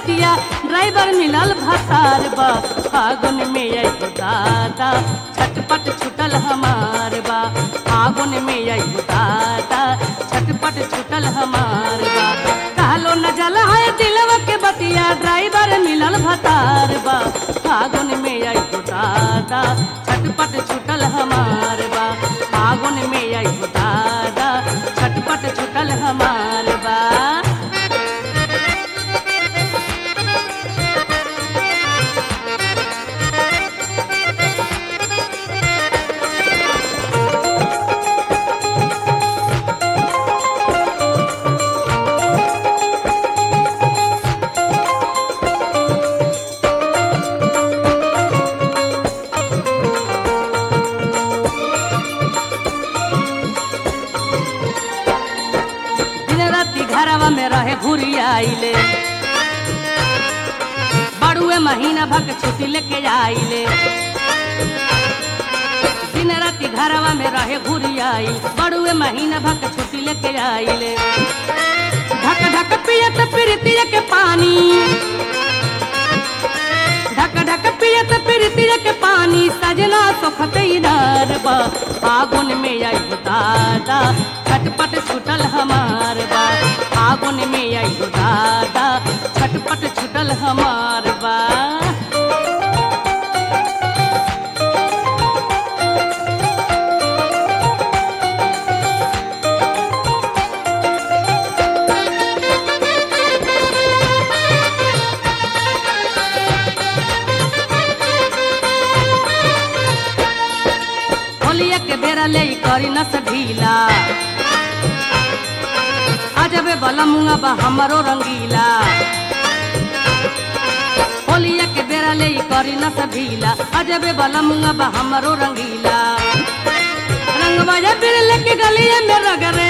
बतिया ड्राइवर मिलल भतार बा फागुन में आई दादा छटपट छुटल हमार बा फागुन में आई दादा छटपट छुटल हमार बा कहलो न जल है दिलवा के बतिया ड्राइवर मिलल भतार बा फागुन में आई दादा छटपट छुटल हमार बा फागुन में आई दादा छटपट छुटल हमार बा। घरवा में रहे घुरी आइले बड़ुए महीना भर के छुट्टी लेके आइले दिन राति घरवा में रहे घुरी आई बड़ुए महीना भर के छुट्टी लेके आइले ढक ढक पियत प्रीतिया के पानी ढक ढक पियत प्रीतिया के पानी सजना सोखत इनार बा फागुन में आई दादा छटपट छुटल हमार बा फागुन में आई दादा छटपट छुटल हमार बा। होलिया के बेरा ले करी न ढीला अजबे बलमुआ बा हमरो रंगीला होलिया के बेरा ले करी न ढीला अजबे बलमुआ बा हमरो रंगीला रंगबाजा बिरले के गलिया में रगरे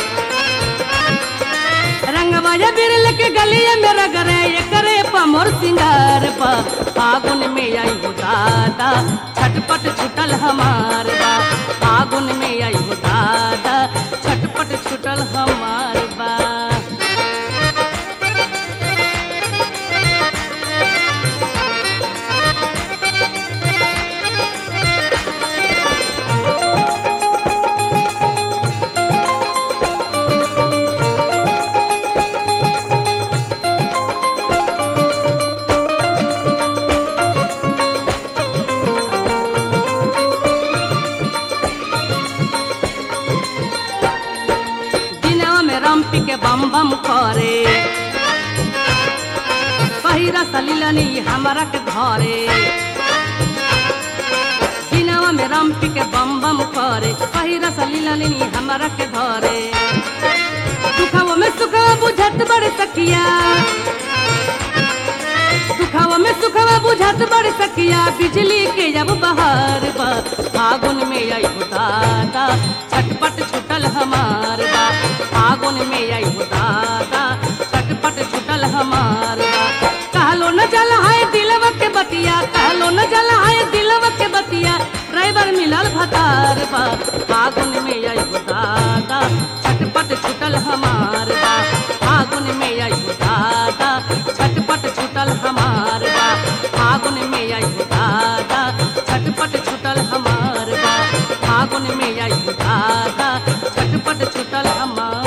रंगबाजा बिरले के गलिया में रगरे ये करे पमोर सिंगार पा फागुन में आई दादा छटपट छुटल हमार बा फागुन में आई दादा छटपट छुटल हमार बा। रंपी के बम बम करे पहिरा सलीलनी हमारा के घरे दिनवा में रंपी के बम बम करे पहिरा सलीलनी हमारा के घरे दुखवा में सुखवा बुझत बड़े सखिया दुखवा में सुखवा बुझत बड़े सखिया बिजली के जब बहार बा फागुन में आई दादा छटपट छुटल हमार बा फागुन में आई दादा छटपट छुटल हमार बा कहलो न जल है दिलवा के बतिया कहलो न जल है दिलवा के बतिया ड्राइवर मिलल भतार बा फागुन में आई दादा छटपट छुटल हमार बा फागुन में आई दादा छटपट छुटल हमार बा फागुन में आई दादा छटपट छुटल हमार बा फागुन में आई दादा छटपट छुटल हमार।